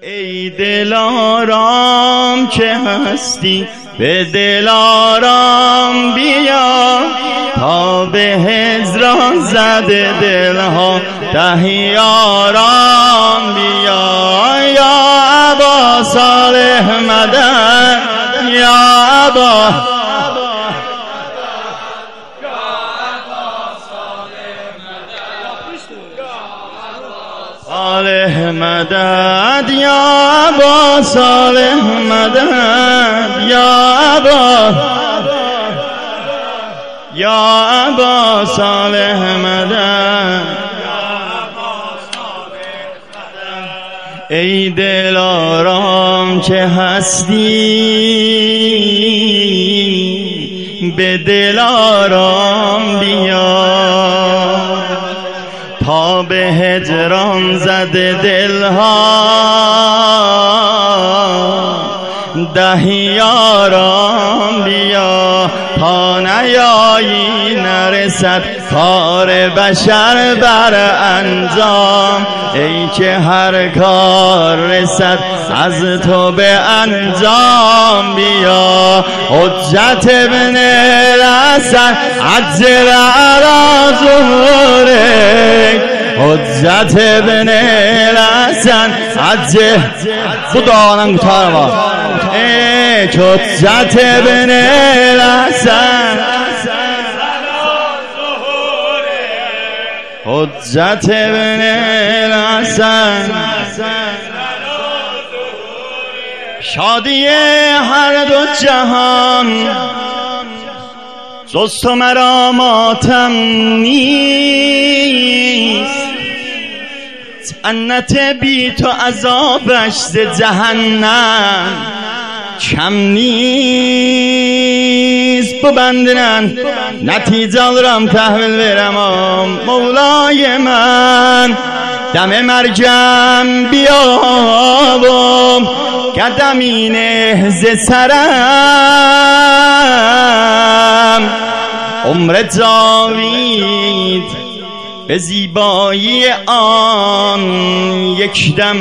ای دلارام که هستی به دلارام بیا، تا به هجران زده دلها دهیارام بیا. یا ابا صالح مدد، یا ابا صالح مدد، یا ابا صالح مدد، یا ابا صالح مدد. ای دلارام که هستی به دلارام بیا، تا به هجران زده دلها دهیارام بیا. تا نیایی نرسد کار بشر بر انجام، ای که هر کار رسد از تو به انجام بیا. حجت ابن الحسن عجل علی ظهورک، حجت ابن الحسن عجل خداوند تاروا، ای حجت ابن الحسن، حجت ابن الحسن. شادی هر دو جهان جز تو مرا ماتم نیست، جنت بی تو عذابش ز جهنم کم نیست. ببندنن نتیجه الرم تحویل برم مولای من، دم مرگم بیابم قدمی نه ز سرم. عمر جاوید به زیبایی آن یک دم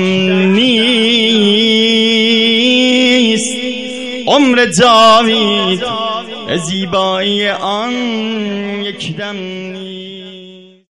نیست، عمر جاوید به زیبایی آن یک دم